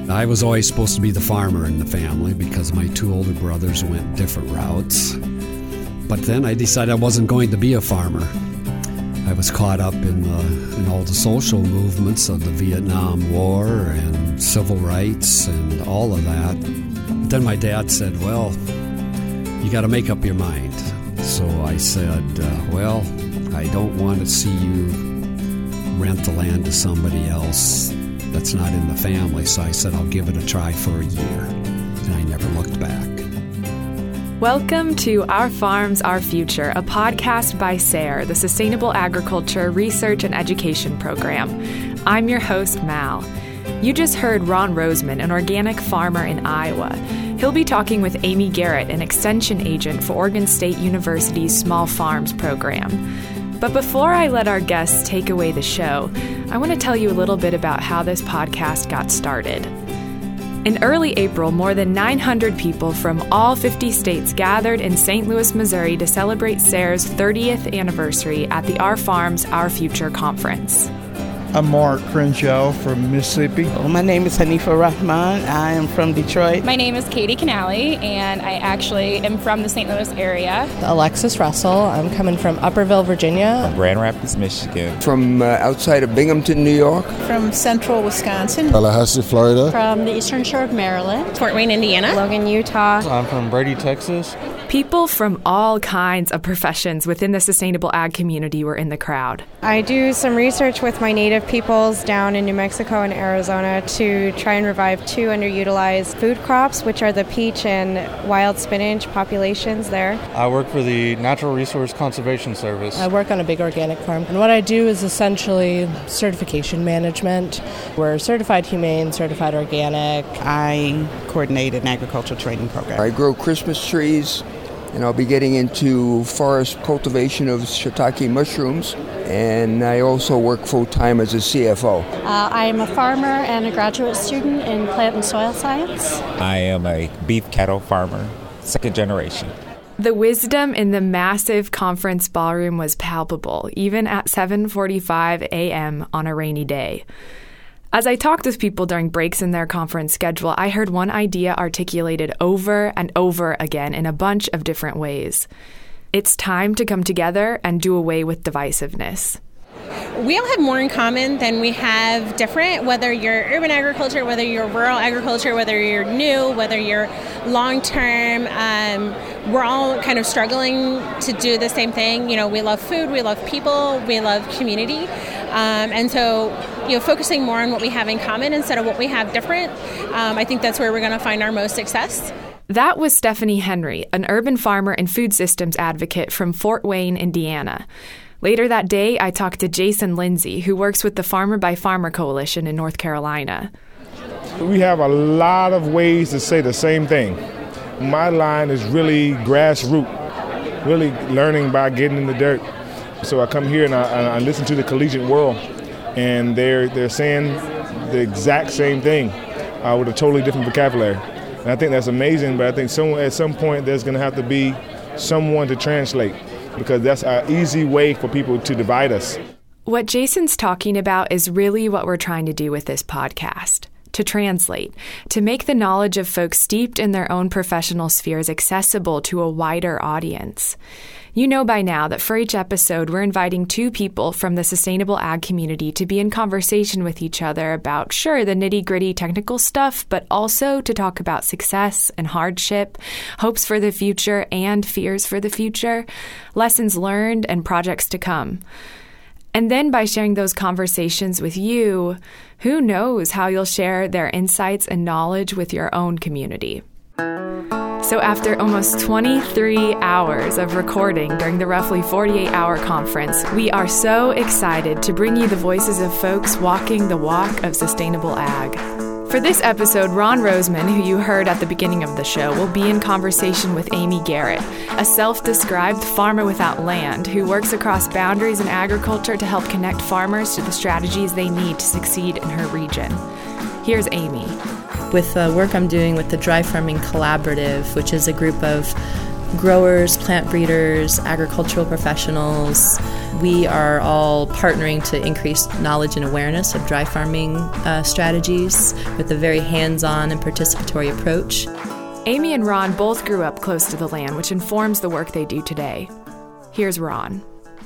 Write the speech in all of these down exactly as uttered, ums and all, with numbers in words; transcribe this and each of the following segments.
I was always supposed to be the farmer in the family because my two older brothers went different routes. But then I decided I wasn't going to be a farmer. I was caught up in, the, in all the social movements of the Vietnam War and civil rights and all of that. But then my dad said, well, you got to make up your mind. So I said, uh, well, I don't want to see you rent the land to somebody else that's not in the family. So I said, I'll give it a try for a year. And I never looked back. Welcome to Our Farms, Our Future, a podcast by SARE, the Sustainable Agriculture Research and Education Program. I'm your host, Mal. You just heard Ron Roseman, an organic farmer in Iowa. He'll be talking with Amy Garrett, an extension agent for Oregon State University's Small Farms program. But before I let our guests take away the show, I want to tell you a little bit about how this podcast got started. In early April, more than nine hundred people from all fifty states gathered in Saint Louis, Missouri to celebrate SARE's thirtieth anniversary at the Our Farms, Our Future conference. I'm Mark Crenshell from Mississippi. Well, my name is Hanifa Rahman. I am from Detroit. My name is Katie Canale, and I actually am from the Saint Louis area. Alexis Russell. I'm coming from Upperville, Virginia. Grand Rapids, Michigan. From uh, outside of Binghamton, New York. From Central Wisconsin. Tallahassee, Florida. From the Eastern Shore of Maryland. Fort Wayne, Indiana. Logan, Utah. I'm from Brady, Texas. People from all kinds of professions within the sustainable ag community were in the crowd. I do some research with my native peoples down in New Mexico and Arizona to try and revive two underutilized food crops, which are the peach and wild spinach populations there. I work for the Natural Resource Conservation Service. I work on a big organic farm, and what I do is essentially certification management. We're certified humane, certified organic. I coordinate an agriculture training program. I grow Christmas trees, and I'll be getting into forest cultivation of shiitake mushrooms, and I also work full-time as a C F O. Uh, I am a farmer and a graduate student in plant and soil science. I am a beef cattle farmer, second generation. The wisdom in the massive conference ballroom was palpable, even at seven forty-five a.m. on a rainy day. As I talked with people during breaks in their conference schedule, I heard one idea articulated over and over again in a bunch of different ways. It's time to come together and do away with divisiveness. We all have more in common than we have different, whether you're urban agriculture, whether you're rural agriculture, whether you're new, whether you're long-term. Um, we're all kind of struggling to do the same thing. You know, we love food, we love people, we love community. Um, and so, you know, focusing more on what we have in common instead of what we have different, um, I think that's where we're going to find our most success. That was Stephanie Henry, an urban farmer and food systems advocate from Fort Wayne, Indiana. Later that day, I talked to Jason Lindsay, who works with the Farmer by Farmer Coalition in North Carolina. We have a lot of ways to say the same thing. My line is really grassroots, really learning by getting in the dirt. So I come here and I, I listen to the collegiate world, and they're they're saying the exact same thing uh, with a totally different vocabulary. And I think that's amazing, but I think some, at some point there's going to have to be someone to translate, because that's an easy way for people to divide us. What Jason's talking about is really what we're trying to do with this podcast. To translate, to make the knowledge of folks steeped in their own professional spheres accessible to a wider audience. You know by now that for each episode, we're inviting two people from the sustainable ag community to be in conversation with each other about, sure, the nitty-gritty technical stuff, but also to talk about success and hardship, hopes for the future and fears for the future, lessons learned and projects to come. And then by sharing those conversations with you, who knows how you'll share their insights and knowledge with your own community. So after almost twenty-three hours of recording during the roughly forty-eight hour conference, we are so excited to bring you the voices of folks walking the walk of sustainable ag. For this episode, Ron Roseman, who you heard at the beginning of the show, will be in conversation with Amy Garrett, a self-described farmer without land who works across boundaries in agriculture to help connect farmers to the strategies they need to succeed in her region. Here's Amy. With the work I'm doing with the Dry Farming Collaborative, which is a group of growers, plant breeders, agricultural professionals we are all partnering to increase knowledge and awareness of dry farming uh, strategies with a very hands-on and participatory approach. Amy and Ron both grew up close to the land, which informs the work they do today. Here's Ron.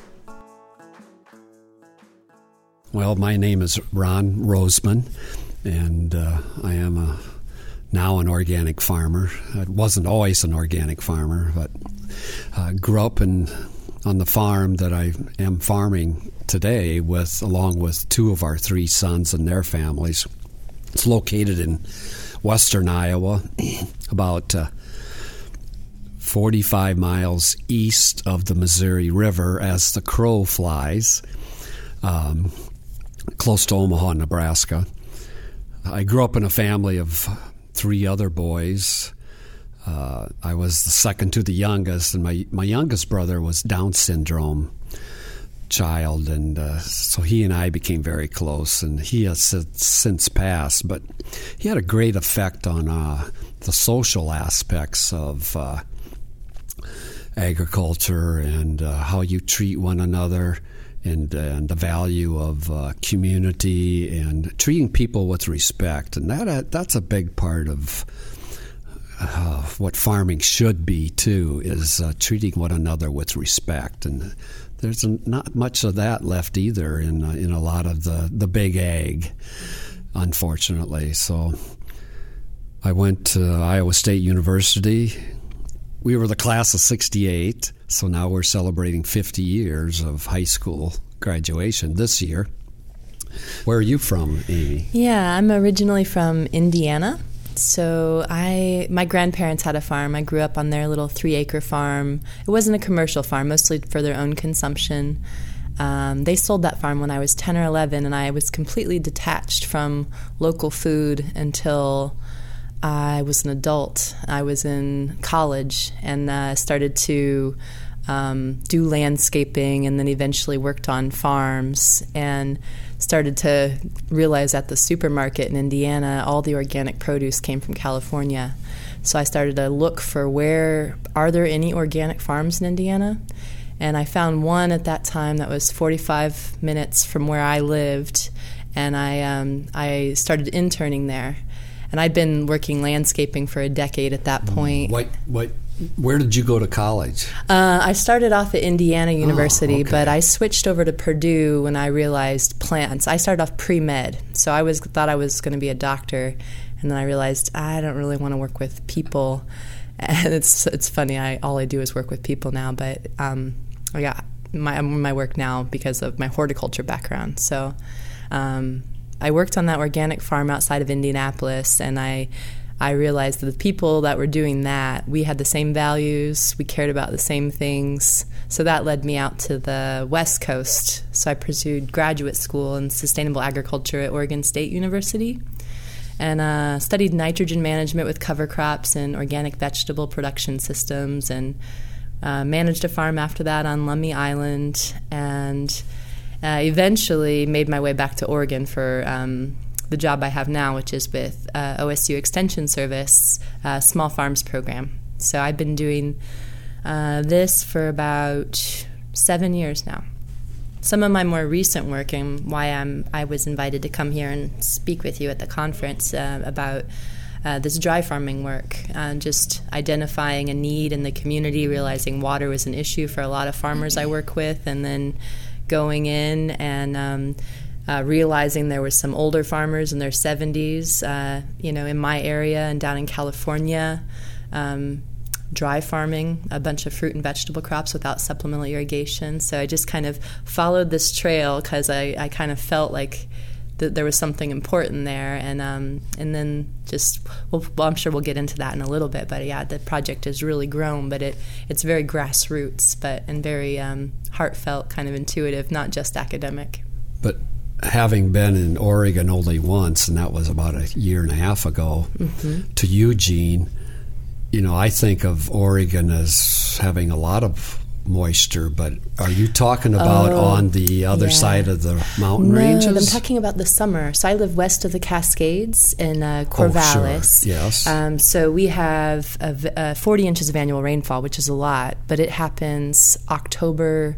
Well, my name is Ron Roseman, and uh, I am a, now an organic farmer. I wasn't always an organic farmer, but uh, grew up in on the farm that I am farming today with, along with two of our three sons and their families. It's located in western Iowa, about uh, forty-five miles east of the Missouri River as the crow flies, um, close to Omaha, Nebraska. I grew up in a family of three other boys. Uh, I was the second to the youngest, and my, my youngest brother was Down syndrome child, and uh, so he and I became very close, and he has since passed, but he had a great effect on uh, the social aspects of uh, agriculture and uh, how you treat one another, and, and the value of uh, community and treating people with respect, and that that's a big part of Uh, what farming should be, too, is uh, treating one another with respect. And there's not much of that left either in uh, in a lot of the, the big ag, unfortunately. So I went to Iowa State University. We were the class of sixty-eight, so now we're celebrating fifty years of high school graduation this year. Where are you from, Amy? Yeah, I'm originally from Indiana. So I, my grandparents had a farm. I grew up on their little three-acre farm. It wasn't a commercial farm, mostly for their own consumption. Um, they sold that farm when I was ten or eleven, and I was completely detached from local food until I was an adult. I was in college and uh, started to um, do landscaping, and then eventually worked on farms, and started to realize at the supermarket in Indiana, all the organic produce came from California. So I started to look for where, are there any organic farms in Indiana? And I found one at that time that was forty-five minutes from where I lived, and I um, I started interning there. And I'd been working landscaping for a decade at that point. What, what, where did you go to college? Uh, I started off at Indiana University, oh, okay. but I switched over to Purdue when I realized plants. I started off pre-med, so I was thought I was going to be a doctor, and then I realized I don't really want to work with people. And it's it's funny, I all I do is work with people now, but um, I got my my work now because of my horticulture background. So um, I worked on that organic farm outside of Indianapolis, and I I realized that the people that were doing that, we had the same values, we cared about the same things. So that led me out to the West Coast. So I pursued graduate school in sustainable agriculture at Oregon State University, and uh, studied nitrogen management with cover crops and organic vegetable production systems, and uh, managed a farm after that on Lummi Island, and uh, eventually made my way back to Oregon for um, the job I have now, which is with uh, O S U Extension Service, uh, Small Farms Program. So I've been doing uh, this for about seven years now. Some of my more recent work, and why I'm, I was invited to come here and speak with you at the conference uh, about uh, this dry farming work, uh, just identifying a need in the community, realizing water was an issue for a lot of farmers I work with, and then going in and um, uh, realizing there were some older farmers in their seventies, uh, you know, in my area and down in California, um, dry farming a bunch of fruit and vegetable crops without supplemental irrigation. So I just kind of followed this trail because I, I kind of felt like th- there was something important there. And um, and then just, well, well, I'm sure we'll get into that in a little bit. But yeah, the project has really grown, but it it's very grassroots, but and very um, heartfelt, kind of intuitive, not just academic. But having been in Oregon only once, and that was about a year and a half ago, mm-hmm. to Eugene, you know, I think of Oregon as having a lot of moisture, but are you talking about oh, on the other yeah. side of the mountain no, ranges? I'm talking about the summer. So I live west of the Cascades in uh, Corvallis. Oh, sure. Yes. Um, so we have a, a forty inches of annual rainfall, which is a lot, but it happens October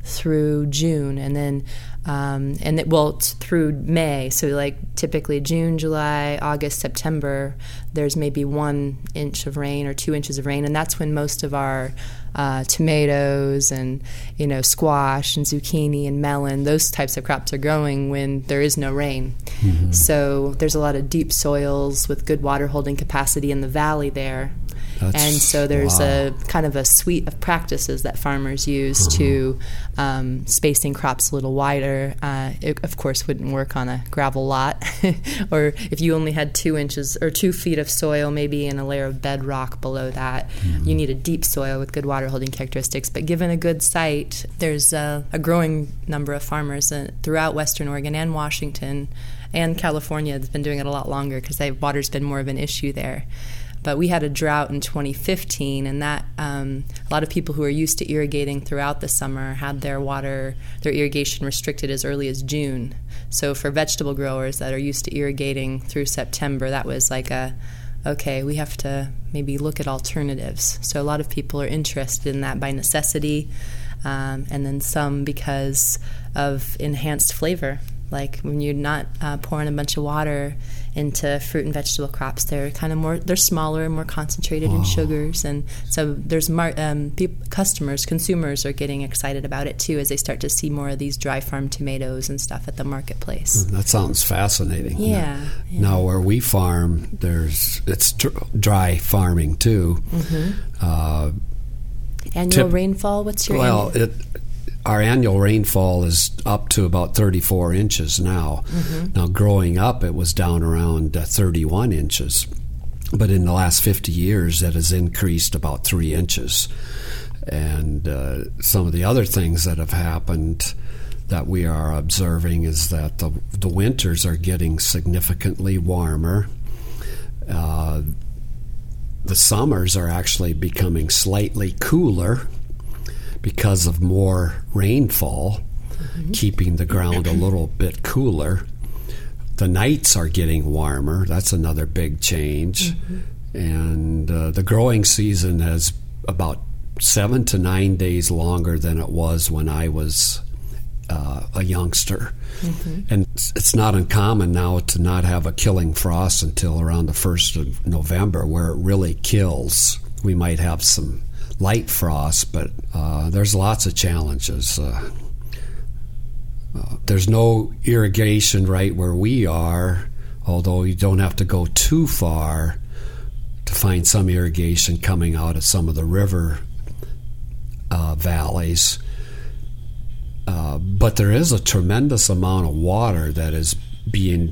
through June, and then um, and it, well t- through May. So like typically June, July, August, September, there's maybe one inch of rain or two inches of rain, and that's when most of our uh, tomatoes and you know squash and zucchini and melon, those types of crops are growing when there is no rain. Mm-hmm. So there's a lot of deep soils with good water holding capacity in the valley there. That's, and so there's wow. a kind of a suite of practices that farmers use uh-huh. to um, spacing crops a little wider. Uh, it, of course, wouldn't work on a gravel lot, or if you only had two inches or two feet of soil, maybe in a layer of bedrock below that. Mm-hmm. You need a deep soil with good water holding characteristics. But given a good site, there's a, a growing number of farmers uh, throughout Western Oregon and Washington and California that's been doing it a lot longer because water's been more of an issue there. But we had a drought in twenty fifteen, and that um, a lot of people who are used to irrigating throughout the summer had their water, their irrigation restricted as early as June. So for vegetable growers that are used to irrigating through September, that was like a, okay, we have to maybe look at alternatives. So a lot of people are interested in that by necessity, um, and then some because of enhanced flavor. Like when you're not uh, pouring a bunch of water into fruit and vegetable crops, they're kind of more, they're smaller, more concentrated oh. in sugars, and so there's mar- um, people, customers, consumers are getting excited about it too as they start to see more of these dry farm tomatoes and stuff at the marketplace. That sounds fascinating. Yeah. Now, yeah. now where we farm, there's it's dry farming too. Mm-hmm. Uh, Annual tip, rainfall. What's your well? annual? It, Our annual rainfall is up to about thirty-four inches now. Mm-hmm. Now, growing up, it was down around uh, thirty-one inches. But in the last fifty years, that has increased about three inches. And uh, some of the other things that have happened that we are observing is that the, the winters are getting significantly warmer. Uh, the summers are actually becoming slightly cooler because of more rainfall, mm-hmm. keeping the ground a little bit cooler. The nights are getting warmer. That's another big change. Mm-hmm. And uh, the growing season has about seven to nine days longer than it was when I was uh, a youngster. Mm-hmm. And it's not uncommon now to not have a killing frost until around the first of November, where it really kills. We might have some light frost, but uh, there's lots of challenges. Uh, uh, there's no irrigation right where we are, although you don't have to go too far to find some irrigation coming out of some of the river uh, valleys. Uh, but there is a tremendous amount of water that is being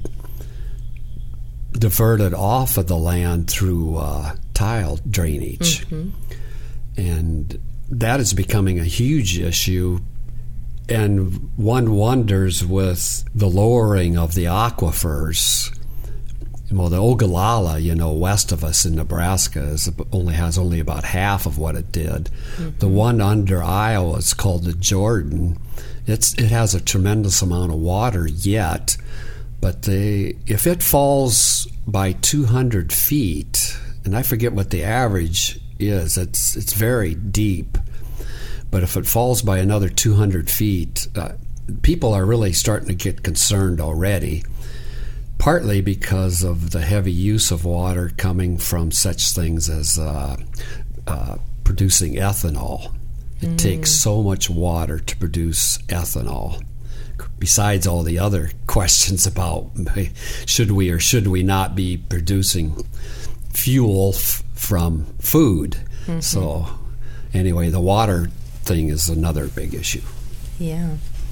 diverted off of the land through uh, tile drainage. Mm-hmm. And that is becoming a huge issue. And one wonders with the lowering of the aquifers. Well, the Ogallala, you know, west of us in Nebraska, is only has only about half of what it did. Mm-hmm. The one under Iowa is called the Jordan. It's it has a tremendous amount of water yet, but they if it falls by two hundred feet, and I forget what the average is, it's it's very deep, but if it falls by another two hundred feet, uh, people are really starting to get concerned already, partly because of the heavy use of water coming from such things as uh, uh, producing ethanol. It mm. takes so much water to produce ethanol, besides all the other questions about should we or should we not be producing fuel f- from food. Mm-hmm. So anyway, the water thing is another big issue. Yeah.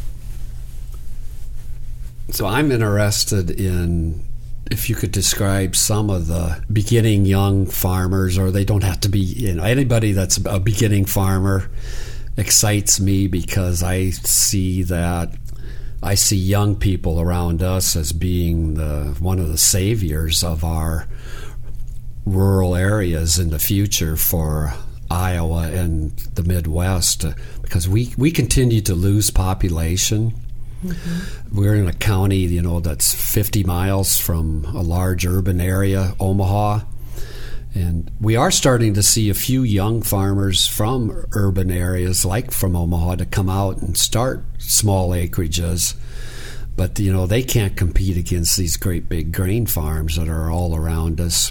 So I'm interested in if you could describe some of the beginning young farmers, or they don't have to be, you know, anybody that's a beginning farmer excites me because I see that I see young people around us as being the one of the saviors of our rural areas in the future for Iowa and the Midwest, uh, because we, we continue to lose population. Mm-hmm. We're in a county, you know, that's fifty miles from a large urban area, Omaha, And we are starting to see a few young farmers from urban areas, like from Omaha, to come out and start small acreages. But, you know, they can't compete against these great big grain farms that are all around us.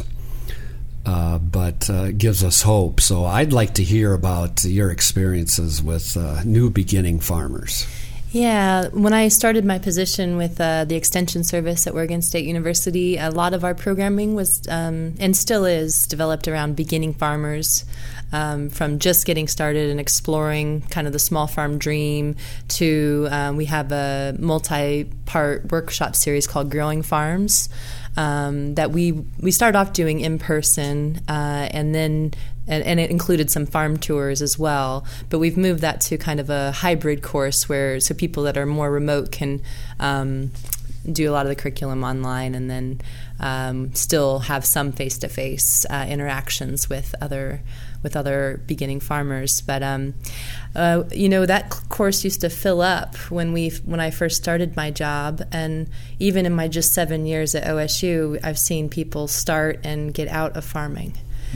Uh, but uh, it gives us hope. So I'd like to hear about your experiences with uh, new beginning farmers. Yeah, when I started my position with uh, the Extension Service at Oregon State University, a lot of our programming was, um, and still is, developed around beginning farmers, um, from just getting started and exploring kind of the small farm dream to um, we have a multi-part workshop series called Growing Farms um, that we, we started off doing in person uh, and then And, and it included some farm tours as well. But we've moved that to kind of a hybrid course where so people that are more remote can um, do a lot of the curriculum online and then um, still have some face-to-face uh, interactions with other with other beginning farmers. But um, uh, you know, that course used to fill up when we when I first started my job, and even in my just seven years at O S U, I've seen people start and get out of farming.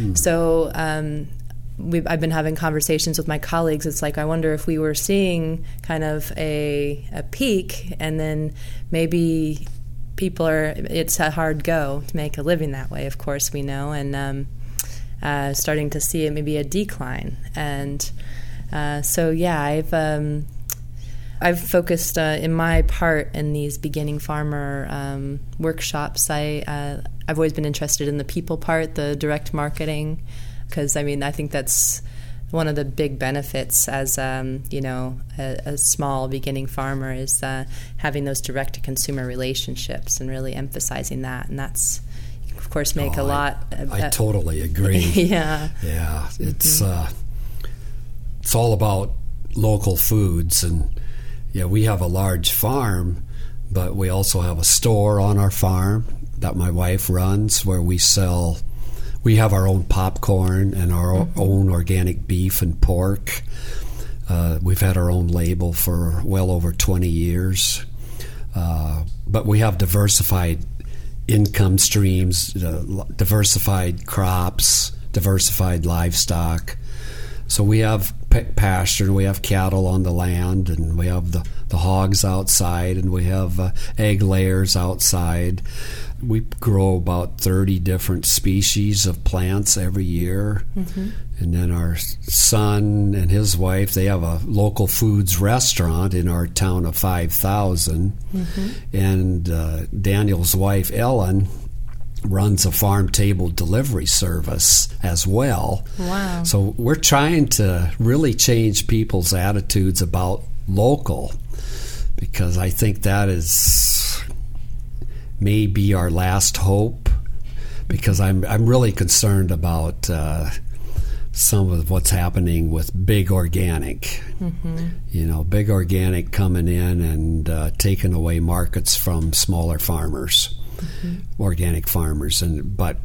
So um, we've, I've been having conversations with my colleagues. It's like, I wonder if we were seeing kind of a, a peak, and then maybe people are, it's a hard go to make a living that way, of course, we know, and um, uh, starting to see it maybe a decline. And uh, so, yeah, I've... Um, I've focused uh, in my part in these beginning farmer um, workshops. I, uh, I've always been interested in the people part, the direct marketing, because, I mean, I think that's one of the big benefits as, um, you know, a, a small beginning farmer is uh, having those direct-to-consumer relationships and really emphasizing that. And that's, of course, make oh, a lot. I, I uh, totally agree. yeah. Yeah. It's, mm-hmm. uh, it's all about local foods, and yeah, we have a large farm, but we also have a store on our farm that my wife runs where we sell, we have our own popcorn and our mm-hmm. own organic beef and pork. Uh, we've had our own label for well over twenty years. Uh, but we have diversified income streams, uh, diversified crops, diversified livestock. So we have pasture, and we have cattle on the land, and we have the, the hogs outside, and we have uh, egg layers outside. We grow about thirty different species of plants every year. Mm-hmm. And then our son and his wife, they have a local foods restaurant in our town of five thousand. Mm-hmm. And uh, Daniel's wife, Ellen, runs a farm table delivery service as well. Wow. So we're trying to really change people's attitudes about local, because I think that is maybe our last hope, because I'm I'm really concerned about uh, some of what's happening with big organic. Mm-hmm. You know, big organic coming in and uh, taking away markets from smaller farmers. Mm-hmm. Organic farmers. And but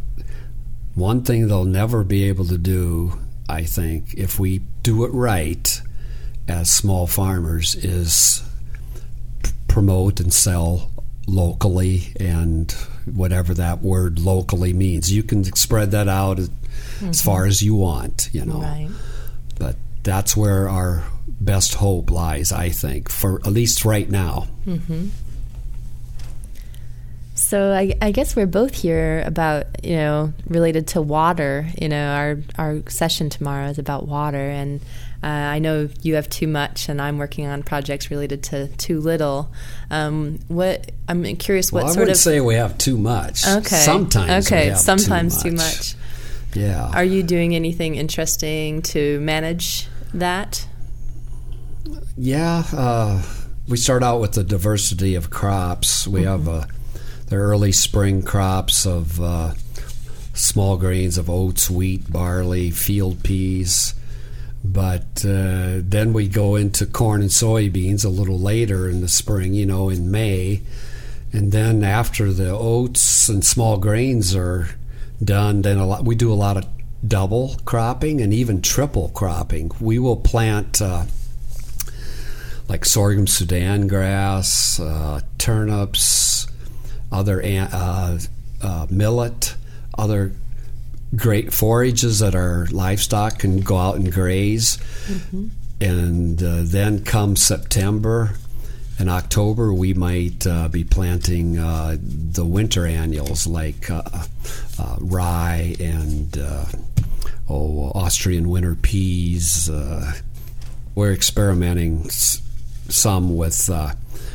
one thing they'll never be able to do, I think, if we do it right as small farmers, is p- promote and sell locally, and whatever that word locally means. You can spread that out as, mm-hmm. as far as you want, you know. Right. But that's where our best hope lies, I think, for at least right now. Mm-hmm. So I, I guess we're both here about, you know, related to water. You know, our our session tomorrow is about water, and uh, I know you have too much, and I'm working on projects related to too little. Um, what I'm curious, what well, I sort would of say we have too much. Okay, sometimes okay, we have sometimes too too much. much. Yeah. Are you doing anything interesting to manage that? Yeah, uh, we start out with the diversity of crops. We mm-hmm. have a the early spring crops of uh, small grains of oats, wheat, barley, field peas. But uh, then we go into corn and soybeans a little later in the spring, you know, in May. And then after the oats and small grains are done, then a lot, we do a lot of double cropping and even triple cropping. We will plant uh, like sorghum Sudan grass, uh, turnips, other uh, uh, millet, other great forages that our livestock can go out and graze. Mm-hmm. And uh, then come September and October, we might uh, be planting uh, the winter annuals like uh, uh, rye and uh, oh, Austrian winter peas. Uh, we're experimenting s- some with uh,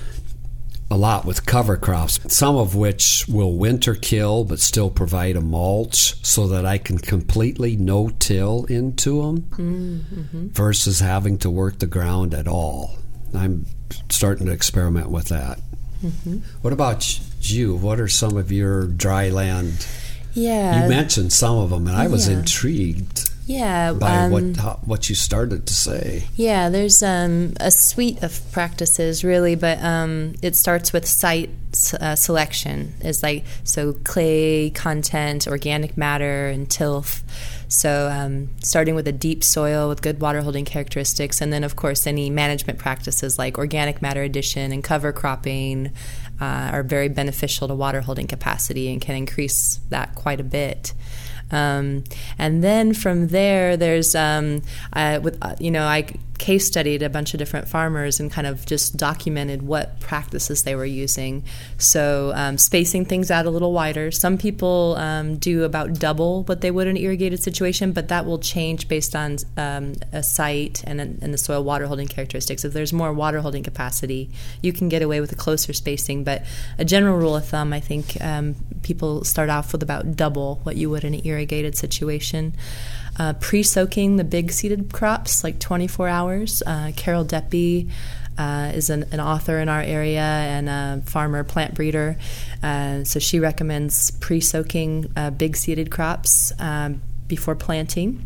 a lot with cover crops, some of which will winter kill but still provide a mulch so that I can completely no-till into them mm-hmm. versus having to work the ground at all. I'm starting to experiment with that. Mm-hmm. What about you? What are some of your dry land? Yeah. You mentioned some of them, and I was yeah. intrigued. Yeah, by um, what how, what you started to say. Yeah, there's um, a suite of practices really, but um, it starts with site uh, selection. It's like so clay content, organic matter, and tilth. So um, starting with a deep soil with good water holding characteristics, and then of course any management practices like organic matter addition and cover cropping uh, are very beneficial to water holding capacity and can increase that quite a bit. Um, and then from there, there's, um, uh, with uh, you know, I case studied a bunch of different farmers and kind of just documented what practices they were using. So um, spacing things out a little wider. Some people um, do about double what they would in an irrigated situation, but that will change based on um, a site and, and the soil water holding characteristics. If there's more water holding capacity, you can get away with a closer spacing. But a general rule of thumb, I think um, people start off with about double what you would in an irrigated situation. Uh, pre-soaking the big seeded crops, like twenty-four hours. Uh, Carol Deppe uh, is an, an author in our area and a farmer plant breeder. Uh, so she recommends pre-soaking uh, big seeded crops um, before planting.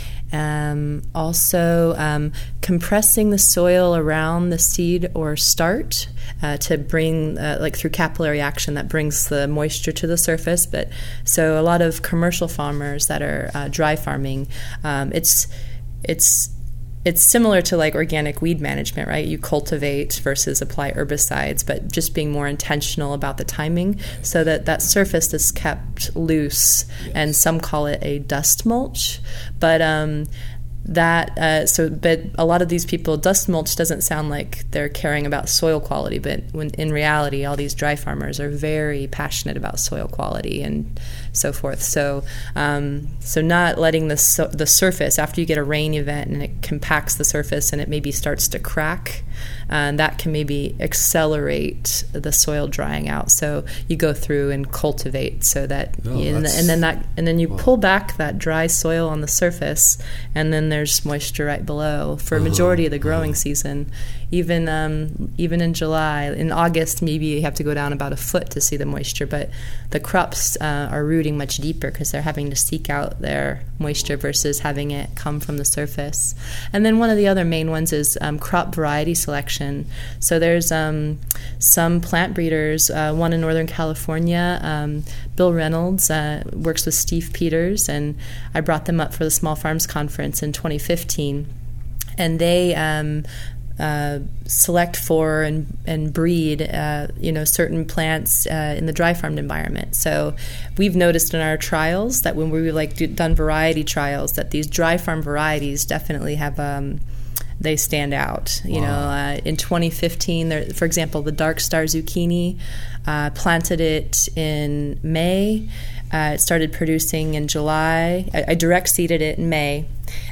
Um, also, um, compressing the soil around the seed or start uh, to bring, uh, like through capillary action, that brings the moisture to the surface. But so a lot of commercial farmers that are uh, dry farming, um, it's it's it's similar to like organic weed management, right? You cultivate versus apply herbicides, but just being more intentional about the timing so that that surface is kept loose. Yes. And some call it a dust mulch. But um, that, uh, so, but a lot of these people, dust mulch doesn't sound like they're caring about soil quality, but when in reality, all these dry farmers are very passionate about soil quality and so forth. So, um, so not letting the so, the surface after you get a rain event and it compacts the surface and it maybe starts to crack, and that can maybe accelerate the soil drying out. So you go through and cultivate so that, oh, you, and, and then that, and then you well. pull back that dry soil on the surface, and then there's moisture right below for a majority of the growing uh-huh. season. Even um, even in July, in August, maybe you have to go down about a foot to see the moisture. But the crops uh, are rooting much deeper because they're having to seek out their moisture versus having it come from the surface. And then one of the other main ones is um, crop variety selection. So there's um, some plant breeders, uh, one in Northern California, um, Bill Reynolds uh, works with Steve Peters, and I brought them up for the Small Farms Conference in twenty fifteen. And they um, uh, select for and, and breed, uh, you know, certain plants uh, in the dry farmed environment. So we've noticed in our trials that when we've like do, done variety trials, that these dry farm varieties definitely have um, they stand out. You wow. know, uh, in twenty fifteen, there, for example, the Dark Star zucchini, uh, planted it in May. Uh, it started producing in July. I, I direct seeded it in May.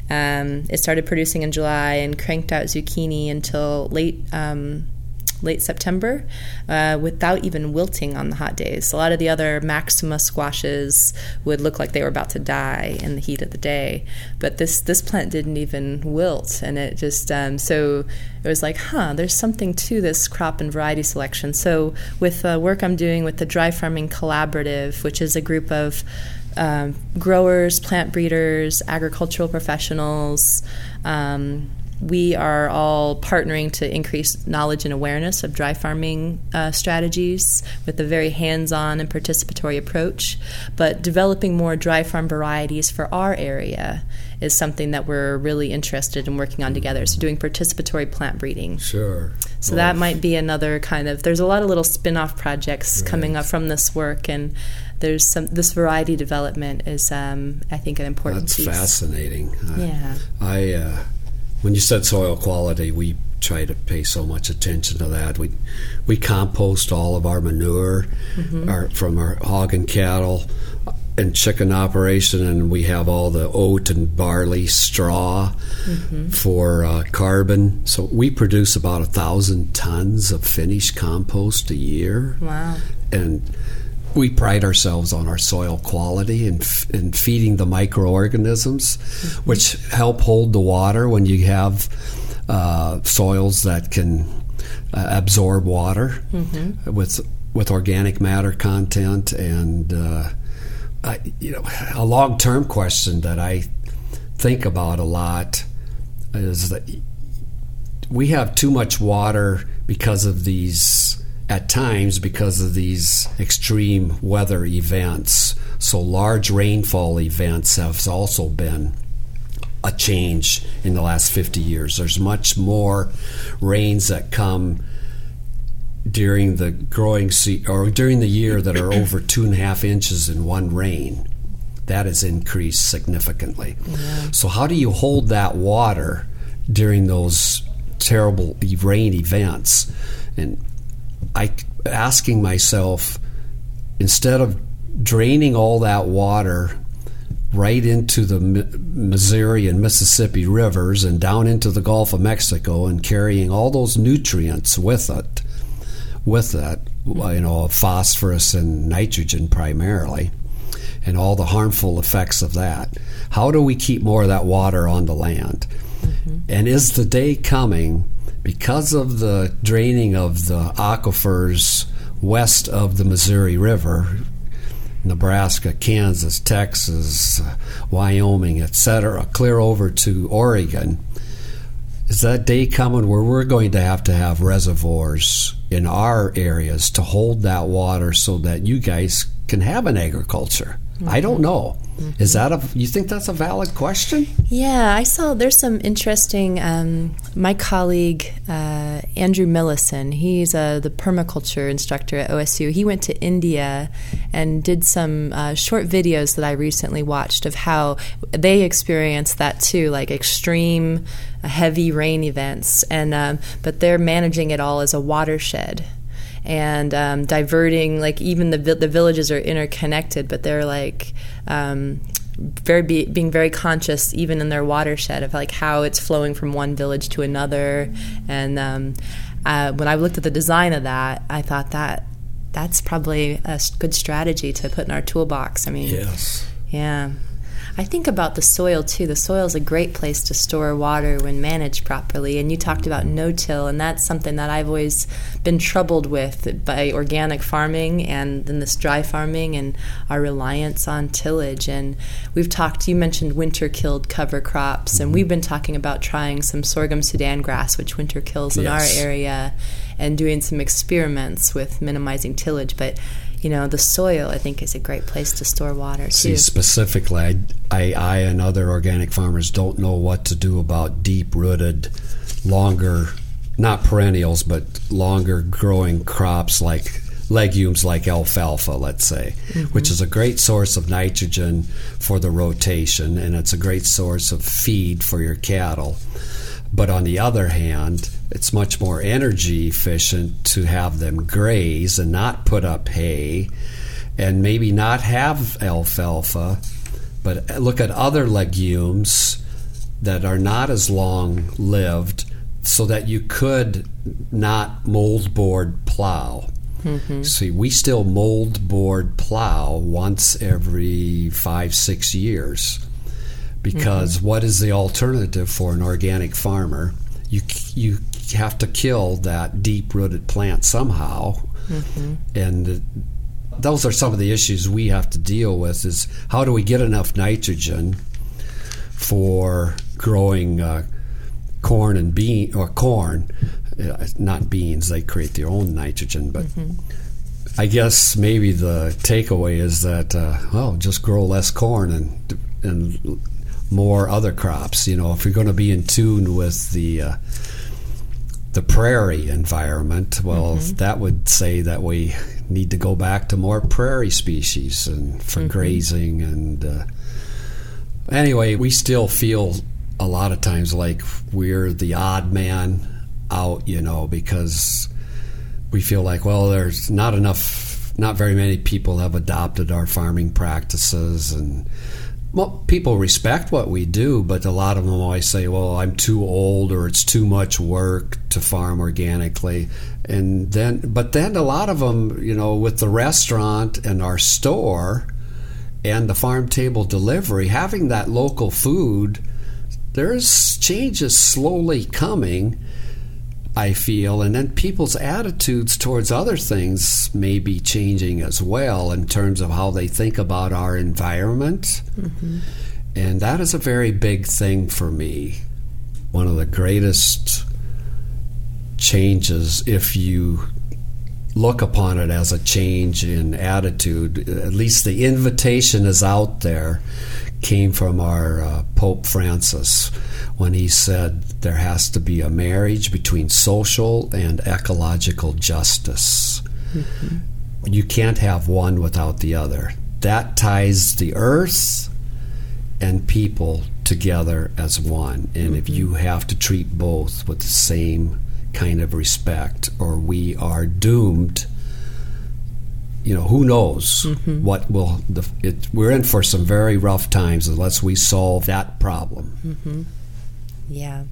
Um, it started producing in July and cranked out zucchini until late um, late September uh, without even wilting on the hot days. A lot of the other Maxima squashes would look like they were about to die in the heat of the day, but this this plant didn't even wilt, and it just um, so it was like, huh, there's something to this crop and variety selection. So with the work I'm doing with the Dry Farming Collaborative, which is a group of um, growers, plant breeders, agricultural professionals, um, we are all partnering to increase knowledge and awareness of dry farming uh, strategies with a very hands-on and participatory approach. But developing more dry farm varieties for our area is something that we're really interested in working on together. So doing participatory plant breeding. Sure. So well, that might be another kind of, there's a lot of little spin-off projects right. coming up from this work, and there's some this variety development is, um, I think, an important That's piece. fascinating. Yeah. I, I uh, when you said soil quality, we try to pay so much attention to that. We we compost all of our manure mm-hmm. our, from our hog and cattle and chicken operation, and we have all the oat and barley straw mm-hmm. for uh, carbon. So we produce about a thousand tons of finished compost a year. Wow. And we pride ourselves on our soil quality and, f- and feeding the microorganisms, mm-hmm. which help hold the water when you have uh, soils that can uh, absorb water mm-hmm. with with organic matter content. And uh, I, you know, a long-term question that I think about a lot is that we have too much water because of these, at times, because of these extreme weather events. So large rainfall events have also been a change in the last fifty years. There's much more rains that come during the growing se- or during the year that are over two and a half inches in one rain. That has increased significantly. Yeah. So how do you hold that water during those terrible rain events? And I asking myself, instead of draining all that water right into the Missouri and Mississippi rivers and down into the Gulf of Mexico and carrying all those nutrients with it, with that, you know, phosphorus and nitrogen primarily, and all the harmful effects of that. How do we keep more of that water on the land? Mm-hmm. And is the day coming, because of the draining of the aquifers west of the Missouri River, Nebraska, Kansas, Texas, Wyoming, et cetera, clear over to Oregon, is that day coming where we're going to have to have reservoirs in our areas to hold that water so that you guys can have an agriculture? Mm-hmm. I don't know. Mm-hmm. Is that a? You think that's a valid question? Yeah, I saw there's some interesting. Um, my colleague uh, Andrew Millison, he's uh, the permaculture instructor at O S U. He went to India and did some uh, short videos that I recently watched of how they experienced that too, like extreme heavy rain events, and um, but they're managing it all as a watershed. And um, diverting, like even the the villages are interconnected, but they're like um, very be, being very conscious, even in their watershed, of like how it's flowing from one village to another. And um, uh, when I looked at the design of that, I thought that that's probably a good strategy to put in our toolbox. I mean, yes, yeah. I think about the soil, too. The soil is a great place to store water when managed properly. And you talked about no-till, and that's something that I've always been troubled with by organic farming and then this dry farming and our reliance on tillage. And we've talked, you mentioned winter-killed cover crops, and we've been talking about trying some sorghum Sudan grass, which winter kills in yes. our area, and doing some experiments with minimizing tillage. But you know, the soil, I think, is a great place to store water, too. See, specifically, I, I, I and other organic farmers don't know what to do about deep-rooted, longer, not perennials, but longer-growing crops like legumes like alfalfa, let's say, mm-hmm. which is a great source of nitrogen for the rotation, and it's a great source of feed for your cattle. But on the other hand, it's much more energy efficient to have them graze and not put up hay, and maybe not have alfalfa, but look at other legumes that are not as long-lived, so that you could not moldboard plow. Mm-hmm. See, we still moldboard plow once every five, six years. Because mm-hmm. what is the alternative for an organic farmer? You you have to kill that deep-rooted plant somehow, mm-hmm. and those are some of the issues we have to deal with. Is how do we get enough nitrogen for growing uh, corn and bean or corn, uh, not beans? They create their own nitrogen, but. Mm-hmm. I guess maybe the takeaway is that uh, well, just grow less corn and and. more other crops. You know, if you're going to be in tune with the uh, the prairie environment, well, mm-hmm. that would say that we need to go back to more prairie species and for mm-hmm. grazing. And uh, anyway, we still feel a lot of times like we're the odd man out, you know, because we feel like, well, there's not enough, not very many people have adopted our farming practices. And well, people respect what we do, but a lot of them always say, well, I'm too old or it's too much work to farm organically. And then, but then a lot of them, you know, with the restaurant and our store and the farm table delivery, having that local food, there's changes slowly coming, I feel, and then people's attitudes towards other things may be changing as well in terms of how they think about our environment. Mm-hmm. And that is a very big thing for me. One of the greatest changes, if you look upon it as a change in attitude, at least the invitation is out there, came from our uh, Pope Francis when he said there has to be a marriage between social and ecological justice. Mm-hmm. You can't have one without the other. That ties the earth and people together as one. And mm-hmm. if you have to treat both with the same kind of respect, or we are doomed. You know, who knows mm-hmm. what will... The, it, we're in for some very rough times unless we solve that problem. Mm-hmm. Yeah.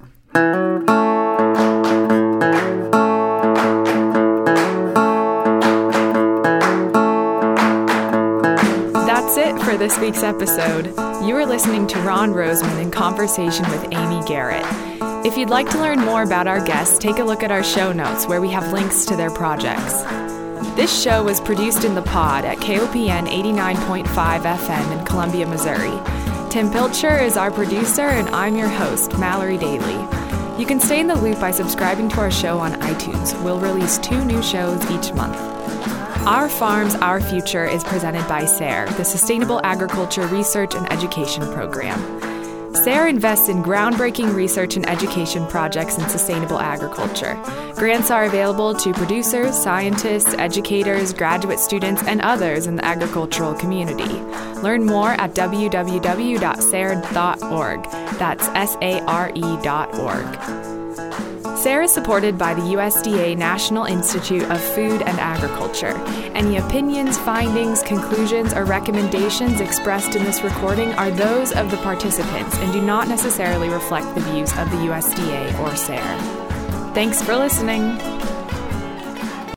That's it for this week's episode. You are listening to Ron Roseman in conversation with Amy Garrett. If you'd like to learn more about our guests, take a look at our show notes where we have links to their projects. This show was produced in the pod at K O P N eighty-nine point five F M in Columbia, Missouri. Tim Pilcher is our producer, and I'm your host, Mallory Daly. You can stay in the loop by subscribing to our show on iTunes. We'll release two new shows each month. Our Farms, Our Future is presented by S A R E, the Sustainable Agriculture Research and Education Program. S A R E invests in groundbreaking research and education projects in sustainable agriculture. Grants are available to producers, scientists, educators, graduate students, and others in the agricultural community. Learn more at w w w dot s a r e dot org. That's S A R E dot org. S A R E is supported by the U S D A National Institute of Food and Agriculture. Any opinions, findings, conclusions, or recommendations expressed in this recording are those of the participants and do not necessarily reflect the views of the U S D A or S A R E. Thanks for listening.